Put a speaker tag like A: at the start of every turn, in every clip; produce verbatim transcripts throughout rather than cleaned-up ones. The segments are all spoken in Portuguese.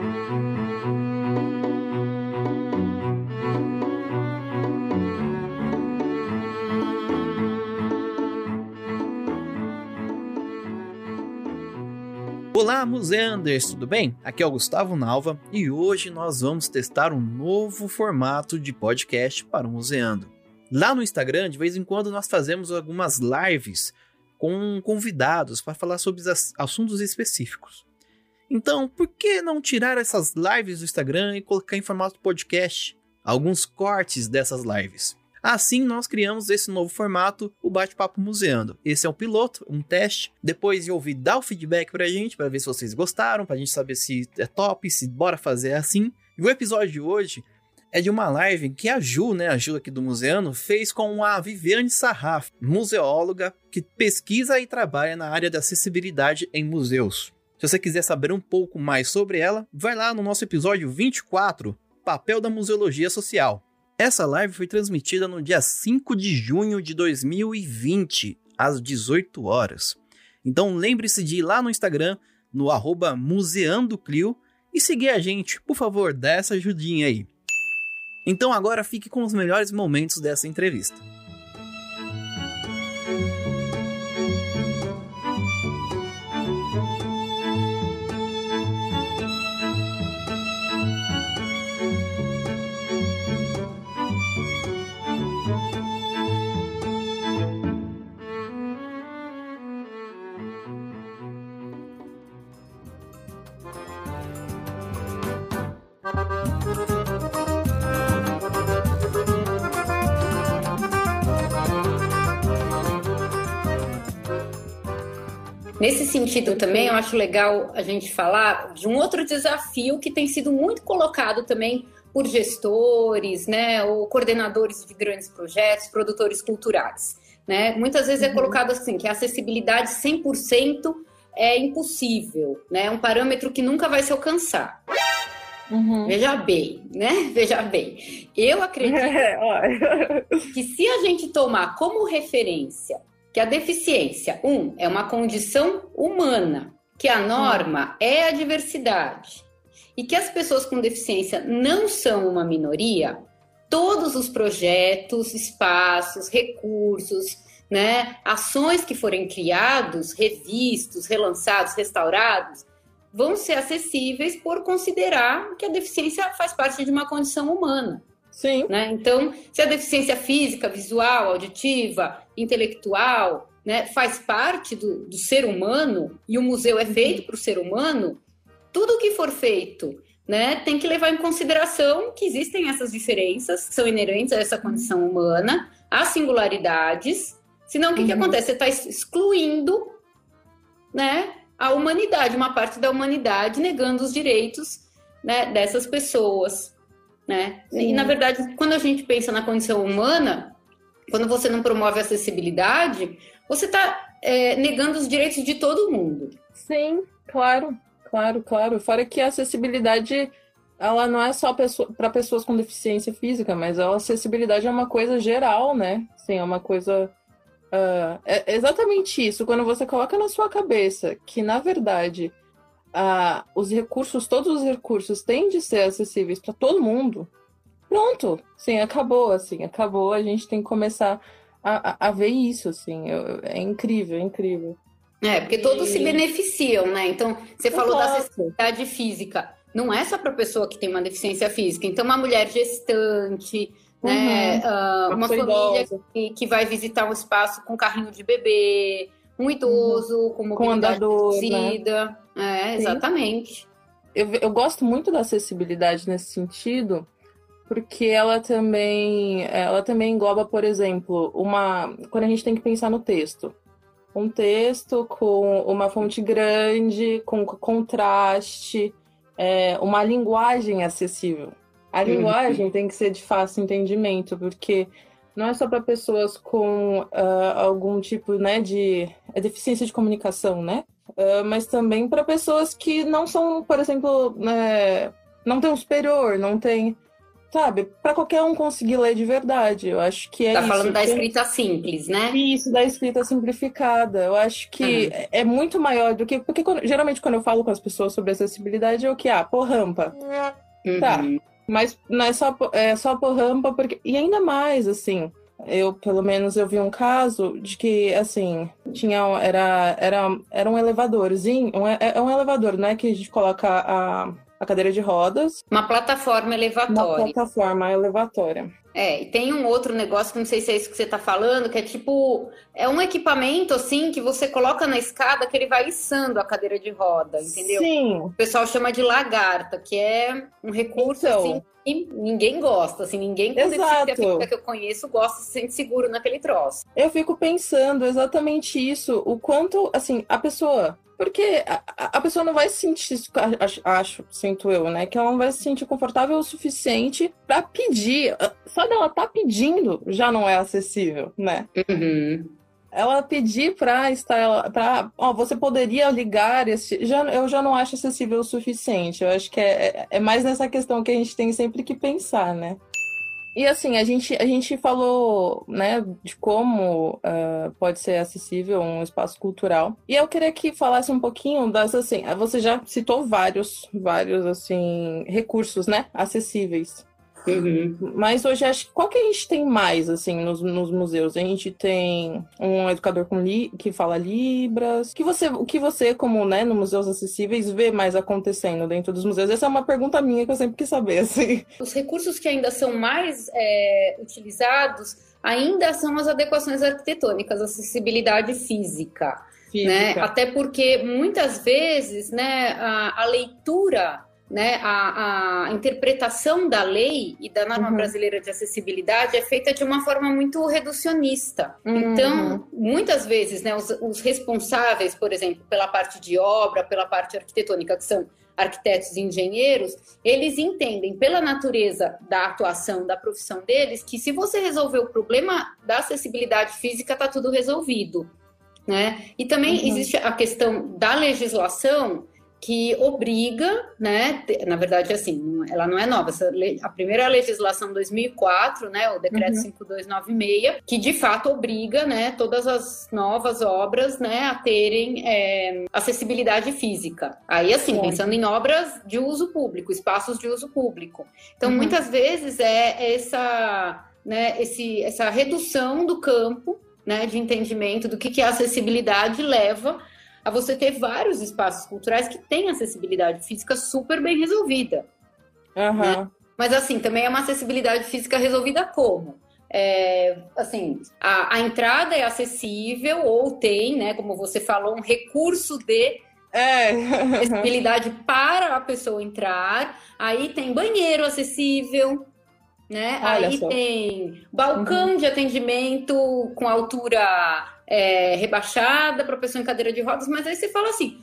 A: Olá, museanders, tudo bem? Aqui é o Gustavo Nalva e hoje nós vamos testar um novo formato de podcast para o Museando. Lá no Instagram, de vez em quando, nós fazemos algumas lives com convidados para falar sobre assuntos específicos. Então, por que não tirar essas lives do Instagram e colocar em formato podcast alguns cortes dessas lives? Assim, nós criamos esse novo formato, o Bate-Papo Museando. Esse é um piloto, um teste. Depois de ouvir, dá o feedback pra gente, pra ver se vocês gostaram, pra gente saber se é top, se bora fazer assim. E o episódio de hoje é de uma live que a Ju, né, a Ju aqui do Museando, fez com a Viviane Sarraf, museóloga que pesquisa e trabalha na área da acessibilidade em museus. Se você quiser saber um pouco mais sobre ela, vai lá no nosso episódio vinte e quatro, Papel da Museologia Social. Essa live foi transmitida no dia cinco de junho de dois mil e vinte, às dezoito horas. Então lembre-se de ir lá no Instagram, no arroba museandoclio, e seguir a gente. Por favor, dá essa ajudinha aí. Então agora fique com os melhores momentos dessa entrevista.
B: Nesse sentido também, eu acho legal a gente falar de um outro desafio que tem sido muito colocado também por gestores, né, ou coordenadores de grandes projetos, produtores culturais, né? Muitas vezes é colocado assim, que a acessibilidade cem por cento é impossível, né? É um parâmetro que nunca vai se alcançar. Uhum. Veja bem, né? Veja bem. Eu acredito que se a gente tomar como referência que a deficiência, um, é uma condição humana, que a norma é a diversidade, e que as pessoas com deficiência não são uma minoria, todos os projetos, espaços, recursos, né, ações que forem criados, revistos, relançados, restaurados, vão ser acessíveis por considerar que a deficiência faz parte de uma condição humana.
C: Sim.
B: Né? Então, se a deficiência física, visual, auditiva, intelectual, né, faz parte do, do ser humano, e o museu é feito para o ser humano, tudo que for feito, né, tem que levar em consideração que existem essas diferenças, que são inerentes a essa condição humana, as singularidades, senão o que, uhum. que acontece? Você está excluindo, né, a humanidade, uma parte da humanidade, negando os direitos, né, dessas pessoas. Né? E, na verdade, quando a gente pensa na condição humana, quando você não promove a acessibilidade, você está é, negando os direitos de todo mundo.
C: Sim, claro, claro, claro. Fora que a acessibilidade, ela não é só para pessoas com deficiência física, mas a acessibilidade é uma coisa geral, né? Sim, é uma coisa... Uh, é exatamente isso. Quando você coloca na sua cabeça que, na verdade... Ah, os recursos, todos os recursos têm de ser acessíveis para todo mundo. Pronto, sim, acabou, assim, acabou. A gente tem que começar a, a, a ver isso, assim. Eu, é incrível, é incrível.
B: É, porque todos e... se beneficiam, né? Então, você
C: Eu
B: falou
C: gosto.
B: da acessibilidade física. Não é só para pessoa que tem uma deficiência física. Então, uma mulher gestante, uhum. né? Uh, uma família que, que vai visitar um espaço com carrinho de bebê, um idoso uhum. com mobilidade reduzida. Né? É, exatamente.
C: Eu, eu gosto muito da acessibilidade nesse sentido, porque ela também, ela também engloba, por exemplo, uma, quando a gente tem que pensar no texto. Um texto com uma fonte grande, com contraste, é, uma linguagem acessível. A uhum. linguagem tem que ser de fácil entendimento, porque não é só para pessoas com uh, algum tipo, né, de deficiência de comunicação, né? Uh, mas também para pessoas que não são, por exemplo, né, não tem um superior, não tem sabe, para qualquer um conseguir ler de verdade. Eu acho que é
B: tá
C: isso.
B: falando da
C: que...
B: escrita simples, né?
C: Isso, da escrita simplificada. Eu acho que uhum. é muito maior do que... Porque quando... geralmente quando eu falo com as pessoas sobre acessibilidade é o que? Ah, por rampa. Uhum. Tá, mas não é só, é só por rampa, porque... E ainda mais, assim... Eu, pelo menos, eu vi um caso de que, assim, tinha, era, era, era um elevadorzinho, um, é um elevador, né, que a gente coloca a, a cadeira de rodas.
B: Uma plataforma elevatória.
C: Uma plataforma elevatória.
B: É, e tem um outro negócio, que não sei se é isso que você tá falando, que é tipo, é um equipamento, assim, que você coloca na escada que ele vai içando a cadeira de roda, entendeu?
C: Sim.
B: O pessoal chama de lagarta, que é um recurso, então... assim, que ninguém gosta, assim, ninguém com deficiência física que eu conheço gosta, se sente seguro naquele troço.
C: Eu fico pensando exatamente isso, o quanto, assim, a pessoa... Porque a, a pessoa não vai se sentir, acho, acho, sinto eu, né? Que ela não vai se sentir confortável o suficiente para pedir. Só dela tá pedindo já não é acessível, né?
B: Uhum.
C: Ela pedir para estar, para, ó, você poderia ligar esse, já, eu já não acho acessível o suficiente. Eu acho que é, é mais nessa questão que a gente tem sempre que pensar, né? E assim, a gente, a gente falou, né, de como uh, pode ser acessível um espaço cultural. E eu queria que falasse um pouquinho das, assim, você já citou vários, vários, assim, recursos, né, acessíveis.
B: Uhum.
C: Mas hoje, acho que qual que a gente tem mais, assim, nos, nos museus? A gente tem um educador com li, que fala Libras. O que você, o que você, como, né, no Museus Acessíveis, vê mais acontecendo dentro dos museus? Essa é uma pergunta minha que eu sempre quis saber, assim.
B: Os recursos que ainda são mais é, utilizados ainda são as adequações arquitetônicas, acessibilidade física. Física. Né? Até porque, muitas vezes, né, a, a leitura... Né, a, a interpretação da lei e da norma uhum. brasileira de acessibilidade é feita de uma forma muito reducionista. Uhum. Então, muitas vezes, né, os, os responsáveis, por exemplo, pela parte de obra, pela parte arquitetônica, que são arquitetos e engenheiros, eles entendem, pela natureza da atuação, da profissão deles, que se você resolver o problema da acessibilidade física, está tudo resolvido. Né? E também uhum. existe a questão da legislação, que obriga, né, na verdade, assim, ela não é nova, essa, a primeira legislação dois mil e quatro, né, o decreto uhum. cinco mil duzentos e noventa e seis, que de fato obriga, né, todas as novas obras, né, a terem é, acessibilidade física. Aí, assim, uhum. pensando em obras de uso público, espaços de uso público. Então, uhum. muitas vezes é essa, né, esse, essa redução do campo, né, de entendimento do que, que a acessibilidade leva a você ter vários espaços culturais que têm acessibilidade física super bem resolvida.
C: Uhum.
B: Né? Mas, assim, também é uma acessibilidade física resolvida como? É, assim, a, a entrada é acessível ou tem, né, como você falou, um recurso de
C: é.
B: acessibilidade para a pessoa entrar. Aí tem banheiro acessível, né?
C: Olha
B: Aí
C: só.
B: tem balcão uhum. de atendimento com altura... É, rebaixada para a pessoa em cadeira de rodas, mas aí você fala assim,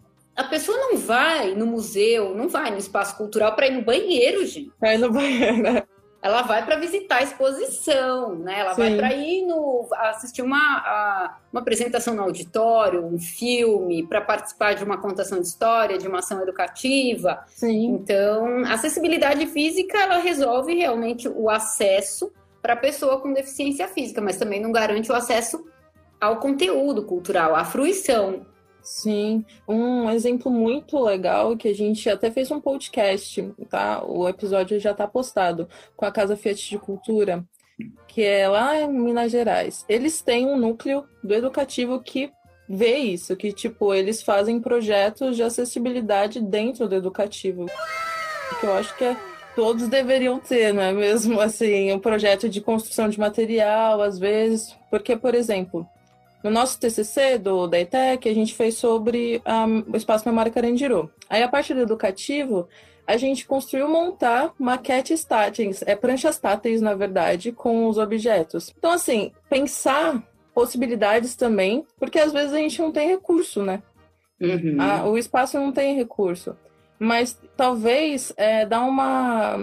B: a pessoa não vai no museu, não vai no espaço cultural para ir no banheiro, gente.
C: Vai no banheiro, né?
B: Ela vai para visitar a exposição, né? Ela Sim. vai para ir no, assistir uma, a, uma apresentação no auditório, um filme, para participar de uma contação de história, de uma ação educativa.
C: Sim.
B: Então, a acessibilidade física, ela resolve realmente o acesso para a pessoa com deficiência física, mas também não garante o acesso ao conteúdo cultural, à fruição.
C: Sim, um exemplo muito legal que a gente até fez um podcast, tá? O episódio já está postado, com a Casa Fiat de Cultura, que é lá em Minas Gerais. Eles têm um núcleo do educativo que vê isso, que tipo, eles fazem projetos de acessibilidade dentro do educativo, que eu acho que é todos deveriam ter, não é mesmo? Assim, um projeto de construção de material, às vezes, porque, por exemplo, no nosso T C C do, da E T E C, a gente fez sobre um, o Espaço Memória Carandiru. Aí, a parte do educativo, a gente construiu montar maquetes táteis, é, pranchas táteis, na verdade, com os objetos. Então, assim, pensar possibilidades também, porque às vezes a gente não tem recurso, né?
B: Uhum.
C: A, o espaço não tem recurso. Mas talvez é, dar uma...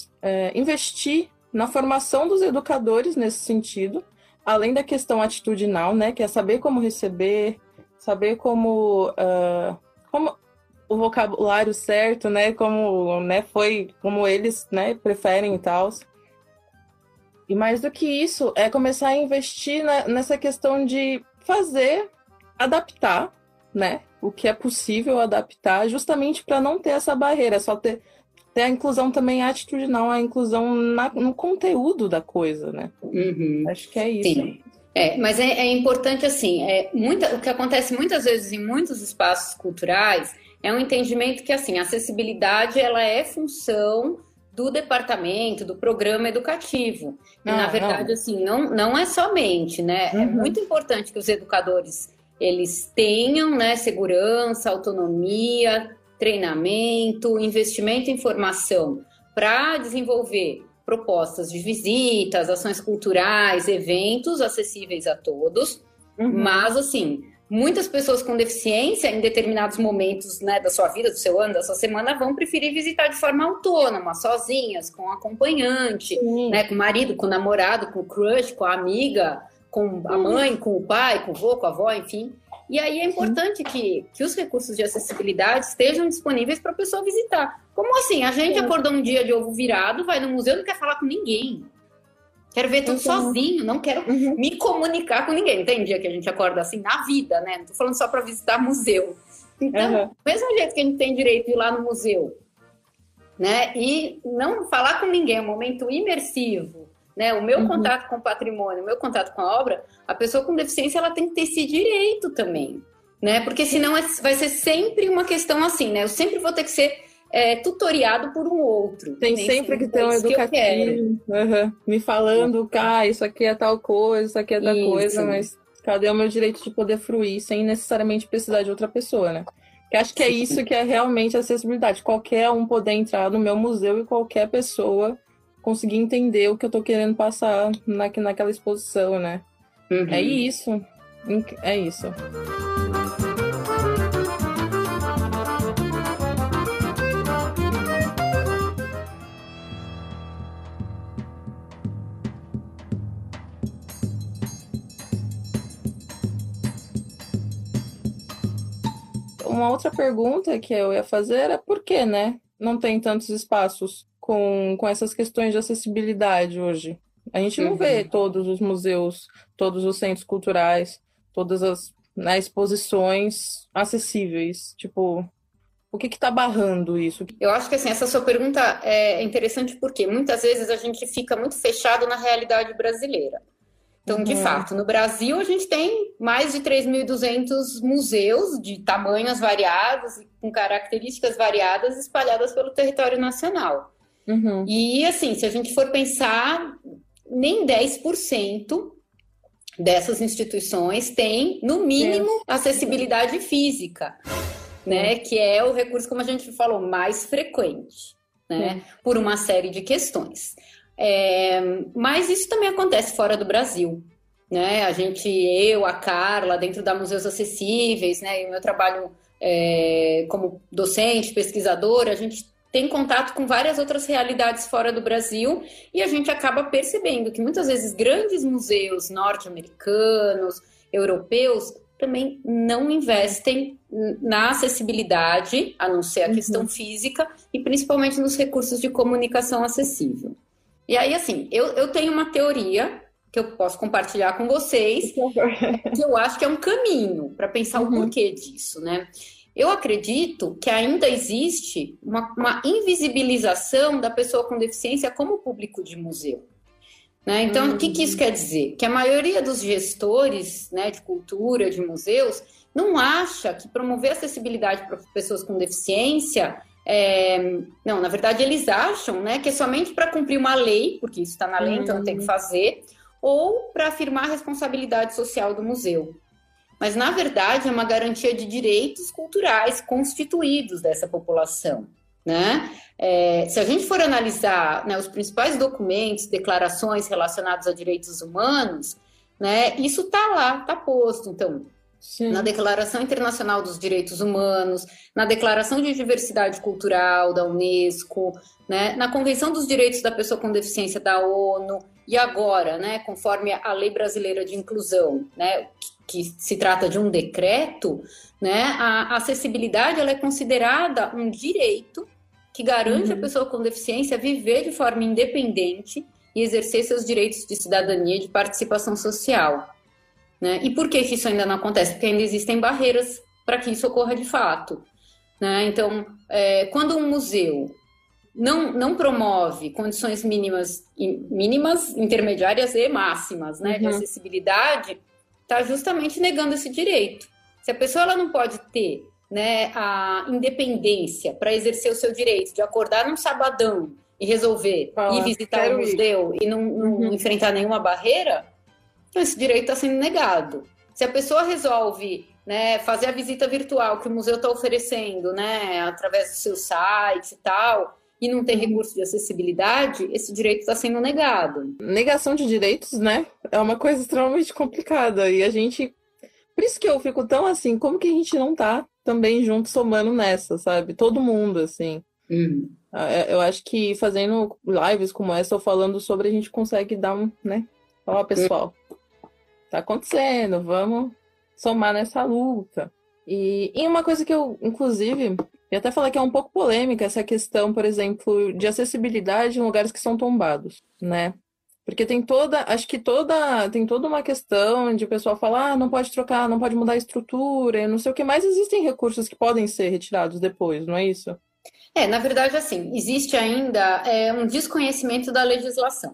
C: É, investir na formação dos educadores nesse sentido, além da questão atitudinal, né, que é saber como receber, saber como, uh, como o vocabulário certo, né? Como, né, foi, como eles, né, preferem e tal. E mais do que isso, é começar a investir na, nessa questão de fazer, adaptar, né? O que é possível adaptar, justamente para não ter essa barreira, só ter, ter a inclusão também atitudinal, a inclusão na, no conteúdo da coisa, né?
B: Uhum.
C: Acho que é isso.
B: Sim. É, mas é, é importante, assim, é, muita, o que acontece muitas vezes em muitos espaços culturais é um entendimento que, assim, a acessibilidade, ela é função do departamento, do programa educativo.
C: Não,
B: e, na verdade,
C: não.
B: assim, não, não é somente, né?
C: Uhum.
B: É muito importante que os educadores, eles tenham, né, segurança, autonomia, treinamento, investimento em formação para desenvolver propostas de visitas, ações culturais, eventos acessíveis a todos, uhum. mas, assim, muitas pessoas com deficiência, em determinados momentos, né, da sua vida, do seu ano, da sua semana, vão preferir visitar de forma autônoma, sozinhas, com acompanhante, né, com o marido, com o namorado, com o crush, com a amiga, com a mãe, com o pai, com o vô, com a avó, enfim. E aí é importante que, que os recursos de acessibilidade estejam disponíveis para a pessoa visitar. Como assim? A gente acordou um dia de ovo virado, vai no museu e não quer falar com ninguém. Quero ver tudo uhum. sozinho, não quero uhum. me comunicar com ninguém. Tem dia que a gente acorda assim na vida, né? Não tô falando só para visitar museu. Então, uhum. do mesmo jeito que a gente tem direito de ir lá no museu, né? E não falar com ninguém, é um momento imersivo, né? O meu uhum. contato com o patrimônio, o meu contato com a obra, a pessoa com deficiência, ela tem que ter esse direito também, né? Porque senão vai ser sempre uma questão assim, né? Eu sempre vou ter que ser É, tutoriado por um outro.
C: Tem sempre que ter um educativo uhum. me falando, ah, isso aqui é tal coisa, isso aqui é tal isso. coisa, mas cadê o meu direito de poder fruir sem necessariamente precisar de outra pessoa, né? Que acho que é isso que é realmente acessibilidade. Qualquer um poder entrar no meu museu e qualquer pessoa conseguir entender o que eu tô querendo passar na, naquela exposição, né? Uhum. É isso. É isso. Uma outra pergunta que eu ia fazer era por que, né? Não tem tantos espaços com, com essas questões de acessibilidade hoje. A gente não uhum. vê todos os museus, todos os centros culturais, todas as né, exposições acessíveis. Tipo, o que está barrando isso?
B: Eu acho que assim, essa sua pergunta é interessante porque muitas vezes a gente fica muito fechado na realidade brasileira. Então, uhum. de fato, no Brasil a gente tem mais de três mil e duzentos museus de tamanhos variados e com características variadas espalhadas pelo território nacional. Uhum. E, assim, se a gente for pensar, nem dez por cento dessas instituições têm, no mínimo, é. acessibilidade física, né? Que é o recurso, como a gente falou, mais frequente, né? É. Por uma série de questões. É, mas isso também acontece fora do Brasil, né? A gente, eu, a Carla, dentro da Museus Acessíveis, né? E o meu trabalho é, como docente, pesquisadora, a gente tem contato com várias outras realidades fora do Brasil e a gente acaba percebendo que muitas vezes grandes museus norte-americanos, europeus, também não investem na acessibilidade, a não ser a uhum. questão física, e principalmente nos recursos de comunicação acessível. E aí, assim, eu, eu tenho uma teoria que eu posso compartilhar com vocês, que eu acho que é um caminho para pensar uhum. o porquê disso, né? Eu acredito que ainda existe uma, uma invisibilização da pessoa com deficiência como público de museu. Né? Então, uhum. o que, que isso quer dizer? Que a maioria dos gestores, né, de cultura, de museus, não acha que promover acessibilidade para pessoas com deficiência... É, não, na verdade eles acham, né, que é somente para cumprir uma lei, porque isso está na lei, uhum. então tem que fazer, ou para afirmar a responsabilidade social do museu. Mas, na verdade, é uma garantia de direitos culturais constituídos dessa população, né? É, se a gente for analisar, né, os principais documentos, declarações relacionadas a direitos humanos, né, isso está lá, está posto. Então, Sim. na Declaração Internacional dos Direitos Humanos, na Declaração de Diversidade Cultural da Unesco, né, na Convenção dos Direitos da Pessoa com Deficiência da ONU, e agora, né, conforme a Lei Brasileira de Inclusão, né, que se trata de um decreto, né, a acessibilidade ela é considerada um direito que garante uhum. a pessoa com deficiência viver de forma independente e exercer seus direitos de cidadania e de participação social. Né? E por que isso ainda não acontece? Porque ainda existem barreiras para que isso ocorra de fato. Né? Então, é, quando um museu não, não promove condições mínimas, mínimas, intermediárias e máximas, né, uhum. de acessibilidade, está justamente negando esse direito. Se a pessoa ela não pode ter, né, a independência para exercer o seu direito de acordar num sabadão e resolver ah, ir visitar o museu ir. e não, não uhum. enfrentar nenhuma barreira, então esse direito está sendo negado. Se a pessoa resolve, né, fazer a visita virtual que o museu está oferecendo, né, através do seu site e tal, e não tem recurso de acessibilidade, esse direito está sendo negado.
C: Negação de direitos, né, é uma coisa extremamente complicada. E a gente... Por isso que eu fico tão assim, como que a gente não tá também junto somando nessa, sabe? Todo mundo, assim.
B: Uhum.
C: Eu acho que fazendo lives como essa, ou falando sobre, a gente consegue dar um, né? Ó, pessoal, tá acontecendo, vamos somar nessa luta. E, e uma coisa que eu, inclusive... E até falar que é um pouco polêmica essa questão, por exemplo, de acessibilidade em lugares que são tombados, né? Porque tem toda, acho que toda, tem toda uma questão de o pessoal falar, ah, não pode trocar, não pode mudar a estrutura, não sei o que mais, existem recursos que podem ser retirados depois, não é isso?
B: É, na verdade, assim, existe ainda é, um desconhecimento da legislação.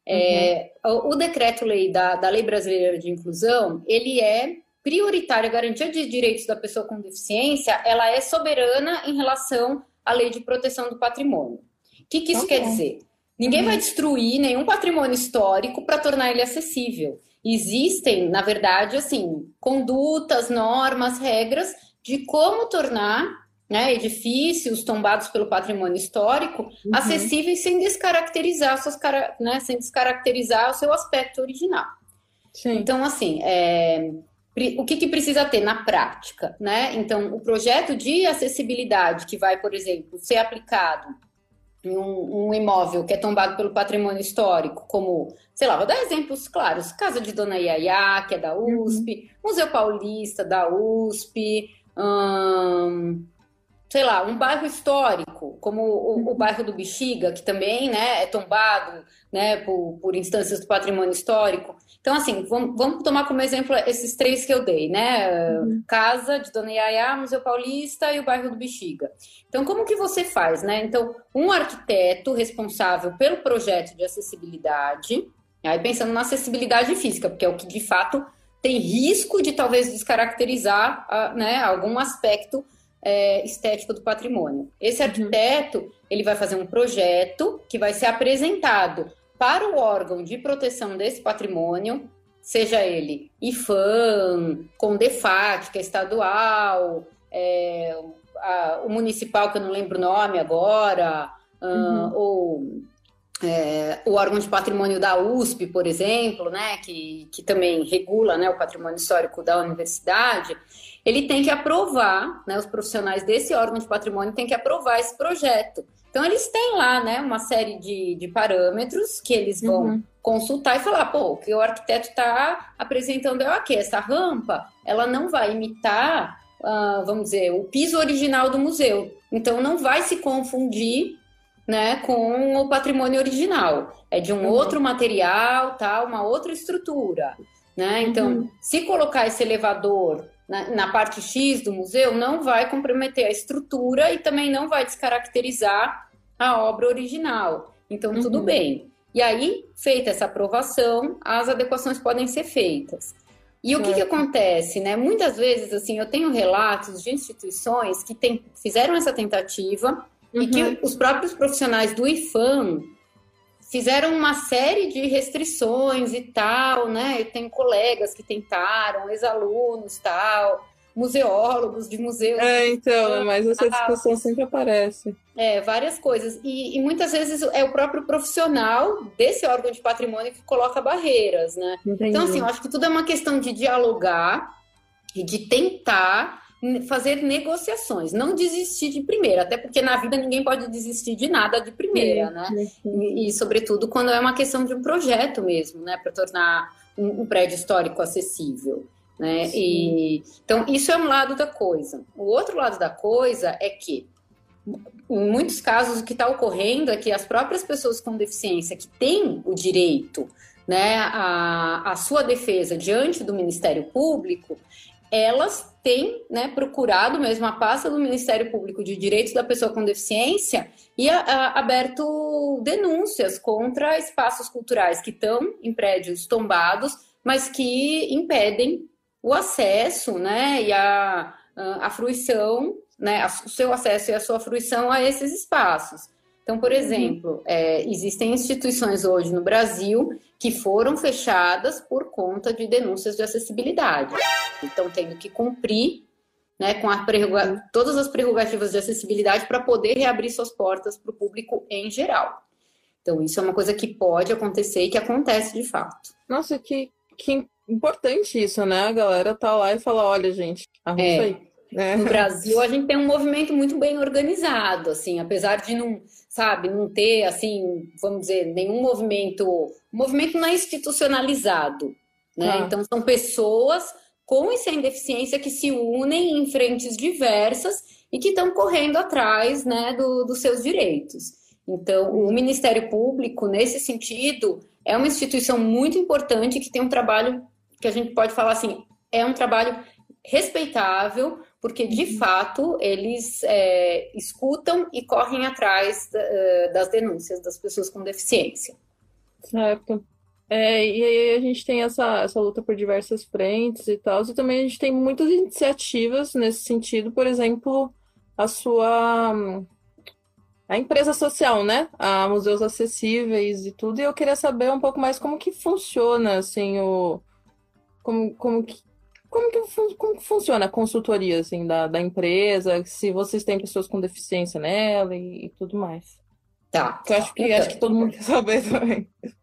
B: É, uhum. O, o decreto-lei da, da Lei Brasileira de Inclusão, ele é prioritária, a garantia de direitos da pessoa com deficiência, ela é soberana em relação à Lei de Proteção do Patrimônio. O que, que isso okay. quer dizer? Ninguém uhum. vai destruir nenhum patrimônio histórico para tornar ele acessível. Existem, na verdade, assim, condutas, normas, regras de como tornar, né, edifícios tombados pelo patrimônio histórico uhum. acessíveis sem descaracterizar, suas, né, sem descaracterizar o seu aspecto original. Sim. Então, assim, é... o que, que precisa ter na prática, né? Então, o projeto de acessibilidade que vai, por exemplo, ser aplicado em um, um imóvel que é tombado pelo patrimônio histórico, como, sei lá, vou dar exemplos claros, Casa de Dona Yaya, que é da U S P, uhum. Museu Paulista da U S P, hum, sei lá, um bairro histórico, como o, uhum. o bairro do Bexiga, que também, né, é tombado, né, por, por instâncias do patrimônio histórico. Então, assim, vamos, vamos tomar como exemplo esses três que eu dei, né? Uhum. Casa de Dona Yaya, Museu Paulista e o bairro do Bexiga. Então, como que você faz, né? Então, um arquiteto responsável pelo projeto de acessibilidade, aí pensando na acessibilidade física, porque é o que, de fato, tem risco de talvez descaracterizar, né, algum aspecto é, estético do patrimônio. Esse arquiteto, uhum. ele vai fazer um projeto que vai ser apresentado para o órgão de proteção desse patrimônio, seja ele IFAM, CONDEFAT, que é estadual, é, a, o municipal, que eu não lembro o nome agora, uhum. uh, ou é, o órgão de patrimônio da U S P, por exemplo, né, que, que também regula, né, o patrimônio histórico da universidade, ele tem que aprovar, né, os profissionais desse órgão de patrimônio têm que aprovar esse projeto. Então, eles têm lá, né, uma série de, de parâmetros que eles vão uhum. consultar e falar, pô, o que o arquiteto está apresentando é o quê? Essa rampa, ela não vai imitar, uh, vamos dizer, o piso original do museu. Então, não vai se confundir, né, com o patrimônio original. É de um uhum. outro material, tá, uma outra estrutura. Né? Então, uhum. se colocar esse elevador na, na parte X do museu, não vai comprometer a estrutura e também não vai descaracterizar a obra original. Então, uhum. tudo bem. E aí, feita essa aprovação, as adequações podem ser feitas. E o que, que acontece, né? Muitas vezes, assim, eu tenho relatos de instituições que tem, fizeram essa tentativa uhum. e que os próprios profissionais do IFAM fizeram uma série de restrições e tal, né? Eu tenho colegas que tentaram, ex-alunos, tal, museólogos de museus.
C: É, então, mas essa discussão sempre aparece.
B: É, várias coisas. E, e muitas vezes é o próprio profissional desse órgão de patrimônio que coloca barreiras, né? Entendi. Então, assim, eu acho que tudo é uma questão de dialogar e de tentar fazer negociações, não desistir de primeira, até porque na vida ninguém pode desistir de nada de primeira, né? E, e sobretudo quando é uma questão de um projeto mesmo, né, para tornar um, um prédio histórico acessível. né? E, então, isso é um lado da coisa. O outro lado da coisa é que, em muitos casos, o que está ocorrendo é que as próprias pessoas com deficiência que têm o direito, né, a, a sua defesa diante do Ministério Público, elas têm, né, procurado mesmo a pasta do Ministério Público de Direitos da Pessoa com Deficiência e a, a, aberto denúncias contra espaços culturais que estão em prédios tombados, mas que impedem o acesso, né, e a, a, a fruição, né, o seu acesso e a sua fruição a esses espaços. Então, por exemplo, é, existem instituições hoje no Brasil que foram fechadas por conta de denúncias de acessibilidade. Então, tendo que cumprir, né, com a prerroga- todas as prerrogativas de acessibilidade para poder reabrir suas portas para o público em geral. Então, isso é uma coisa que pode acontecer e que acontece de fato.
C: Nossa, que, que importante isso, né? A galera tá lá e fala, olha, gente, arruma
B: É.
C: isso aí. É.
B: No Brasil, a gente tem um movimento muito bem organizado, assim, apesar de não, sabe, não ter, assim, vamos dizer, nenhum movimento, o movimento não é institucionalizado, né?
C: Ah.
B: Então, são pessoas com e sem deficiência que se unem em frentes diversas e que estão correndo atrás, né, do, dos seus direitos. Então, o Ministério Público, nesse sentido, é uma instituição muito importante que tem um trabalho que a gente pode falar assim, é um trabalho respeitável, porque, de fato, eles é, escutam e correm atrás da, das denúncias das pessoas com deficiência.
C: Certo. É, e aí a gente tem essa, essa luta por diversas frentes e tal, e também a gente tem muitas iniciativas nesse sentido, por exemplo, a sua... a empresa social, né? A Museus Acessíveis e tudo, e eu queria saber um pouco mais como que funciona, assim, o... como, como que Como que, como que funciona a consultoria assim, da, da empresa, se vocês têm pessoas com deficiência nela e, e tudo mais?
B: Tá.
C: Eu acho que,
B: Então,
C: acho que todo mundo quer saber também.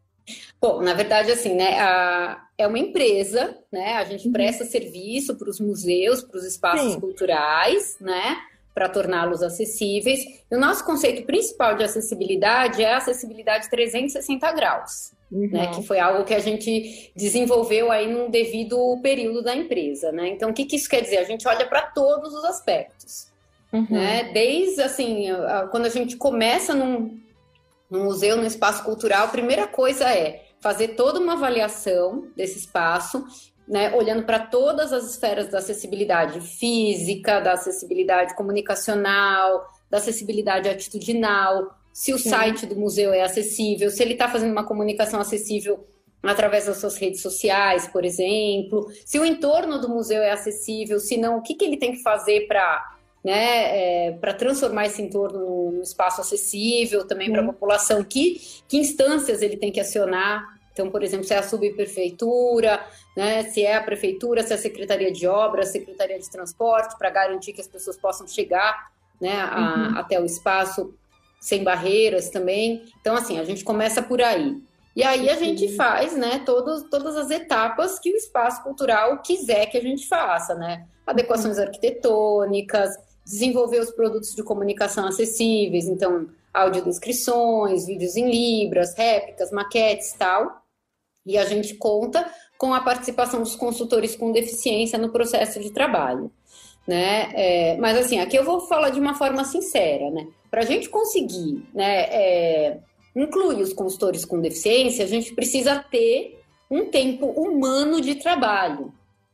B: Bom, na verdade, assim, né, a, é uma empresa, né, a gente presta serviço para os museus, para os espaços
C: Sim.
B: culturais, né, para torná-los acessíveis. E o nosso conceito principal de acessibilidade é a acessibilidade trezentos e sessenta graus.
C: Uhum.
B: Né, que foi algo que a gente desenvolveu aí num devido período da empresa, né? Então, o que, que isso quer dizer? A gente olha para todos os aspectos,
C: Uhum.
B: né? Desde, assim, a- a- quando a gente começa num, num museu, num espaço cultural, a primeira coisa é fazer toda uma avaliação desse espaço, né? Olhando para todas as esferas da acessibilidade física, da acessibilidade comunicacional, da acessibilidade atitudinal, se o
C: Sim.
B: site do museu é acessível, se ele está fazendo uma comunicação acessível através das suas redes sociais, por exemplo, se o entorno do museu é acessível, se não, o que, que ele tem que fazer para, né, é, para transformar esse entorno num, num espaço acessível também para a população, que, que instâncias ele tem que acionar. Então, por exemplo, se é a subprefeitura, né, se é a prefeitura, se é a Secretaria de Obras, a Secretaria de Transporte, para garantir que as pessoas possam chegar, né, a,
C: Uhum.
B: até o espaço sem barreiras também. Então, assim, a gente começa por aí. E aí a gente faz, né, todos, todas as etapas que o espaço cultural quiser que a gente faça, né? Adequações arquitetônicas, desenvolver os produtos de comunicação acessíveis, então, audiodescrições, vídeos em libras, réplicas, maquetes e tal. E a gente conta com a participação dos consultores com deficiência no processo de trabalho, né? É, mas, assim, aqui eu vou falar de uma forma sincera, né? Para a gente conseguir, né, é, incluir os consultores com deficiência, a gente precisa ter um tempo humano de trabalho.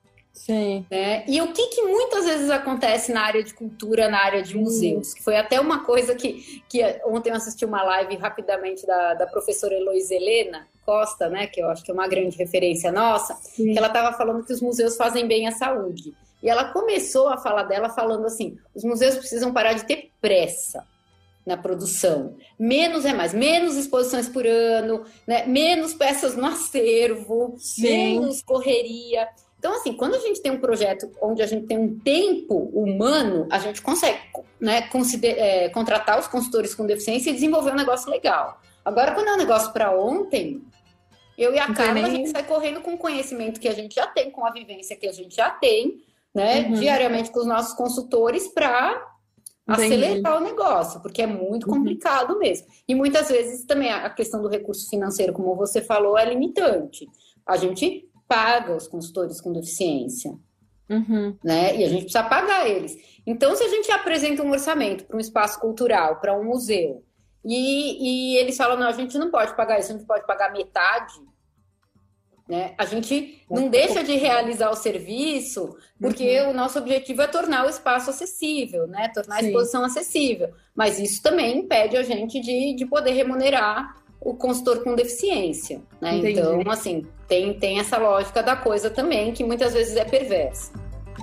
C: Sim.
B: Né? E o que, que muitas vezes acontece na área de cultura, na área de museus, que foi até uma coisa que, que ontem eu assisti uma live rapidamente da, da professora Heloísa Helena Costa, né, que eu acho que é uma grande referência nossa,
C: Sim.
B: que ela estava falando que os museus fazem bem à saúde. E ela começou a fala dela falando assim, os museus precisam parar de ter pressa na produção. Menos é mais, menos exposições por ano, né? Menos peças no acervo,
C: Sim.
B: menos correria. Então, assim, quando a gente tem um projeto onde a gente tem um tempo humano, a gente consegue, né, consider- é, contratar os consultores com deficiência e desenvolver um negócio legal. Agora, quando é um negócio para ontem, eu e a
C: Não tem
B: Carla,
C: nem-
B: a gente sai correndo com o conhecimento que a gente já tem, com a vivência que a gente já tem, né,
C: Uhum.
B: diariamente com os nossos consultores para
C: Entendi.
B: acelerar o negócio, porque é muito
C: Uhum.
B: complicado mesmo. E muitas vezes também a questão do recurso financeiro, como você falou, é limitante. A gente paga os consultores com deficiência.
C: Uhum.
B: Né? E a gente precisa pagar eles. Então, se a gente apresenta um orçamento para um espaço cultural, para um museu, e, e eles falam, não, a gente não pode pagar isso, a gente pode pagar metade, né? A gente não deixa de realizar o serviço, porque uhum. o nosso objetivo é tornar o espaço acessível, né? Tornar Sim. a exposição acessível. Mas isso também impede a gente de, de poder remunerar o consultor com deficiência, né? Então, assim, tem, tem essa lógica da coisa também, que muitas vezes é perversa.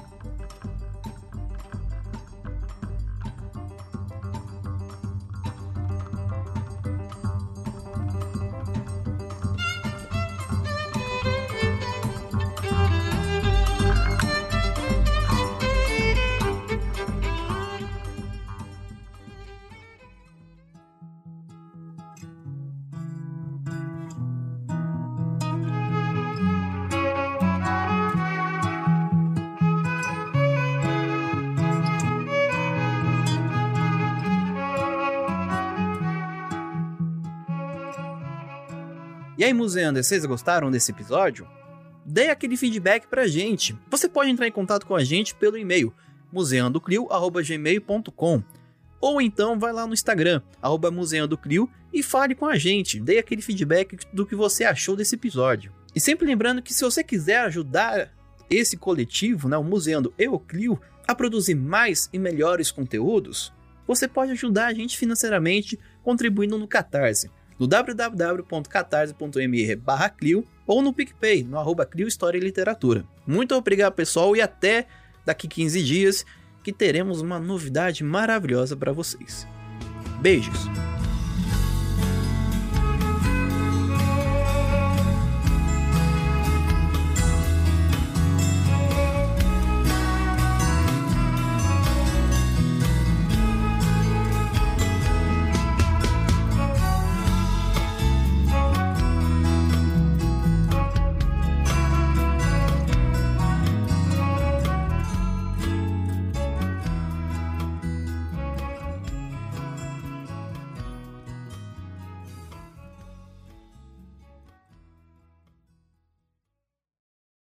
A: E aí, museander, vocês gostaram desse episódio? Dê aquele feedback pra gente. Você pode entrar em contato com a gente pelo e-mail museandoclio arroba gmail ponto com ou então vai lá no Instagram, arroba museandoclio, e fale com a gente. Dê aquele feedback do que você achou desse episódio. E sempre lembrando que se você quiser ajudar esse coletivo, né, o Museando e o Clio, a produzir mais e melhores conteúdos, você pode ajudar a gente financeiramente contribuindo no Catarse, no w w w ponto catarse ponto m r barra Clio ou no PicPay, no arroba Clio História e Literatura. Muito obrigado, pessoal, e até daqui quinze dias que teremos uma novidade maravilhosa para vocês. Beijos!